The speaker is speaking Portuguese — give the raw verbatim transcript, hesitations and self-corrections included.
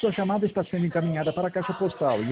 Sua chamada está sendo encaminhada para a caixa postal e